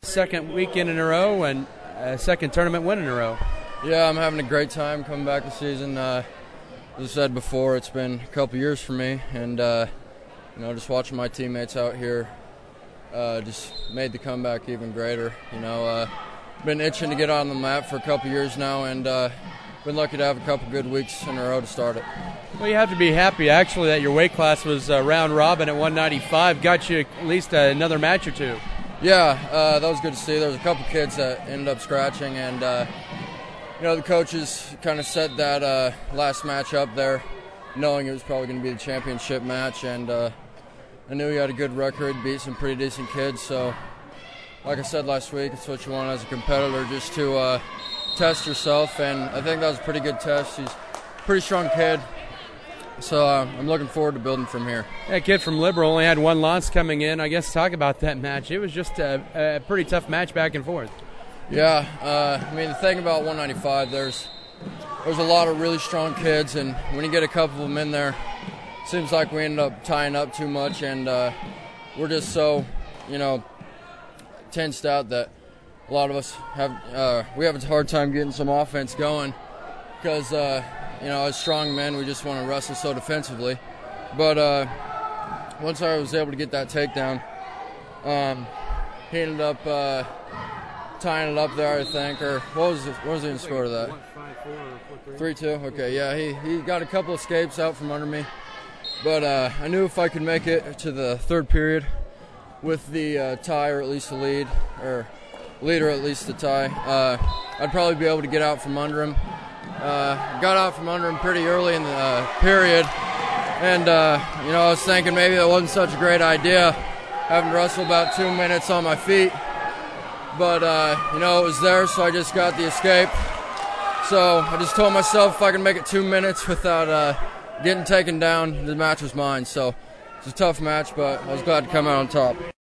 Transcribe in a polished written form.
second weekend in a row and second tournament win in a row. Yeah, I'm having a great time coming back this season. As I said before, it's been a couple years for me, and just watching my teammates out here just made the comeback even greater. Been itching to get on the map for a couple years now, and been lucky to have a couple good weeks in a row to start it. Well, you have to be happy, actually, that your weight class was round robin at 195. Got you at least another match or two. Yeah, that was good to see. There was a couple kids that ended up scratching, and the coaches kind of set that last match up there, knowing it was probably going to be the championship match, and I knew he had a good record, beat some pretty decent kids. So, like I said last week, it's what you want as a competitor, just to test yourself, and I think that was a pretty good test. He's a pretty strong kid, so I'm looking forward to building from here. That kid from Liberal only had one loss coming in. I guess talk about that match. It was just a pretty tough match back and forth. Yeah, the thing about 195, there's a lot of really strong kids, and when you get a couple of them in there, it seems like we end up tying up too much, and we're just so, tensed out that a lot of us have a hard time getting some offense going because, as strong men, we just want to wrestle so defensively. But once I was able to get that takedown, he ended up tying it up there, I think. Or what was the score to that? 3-2. Okay, yeah, he got a couple escapes out from under me. But I knew if I could make it to the third period with the tie or at least the lead, or lead or at least the tie, I'd probably be able to get out from under him. Got out from under him pretty early in the period, and I was thinking maybe that wasn't such a great idea, having to wrestle about 2 minutes on my feet, but it was there, so I just got the escape. So I just told myself if I can make it 2 minutes without getting taken down, the match was mine. So it's a tough match, but I was glad to come out on top.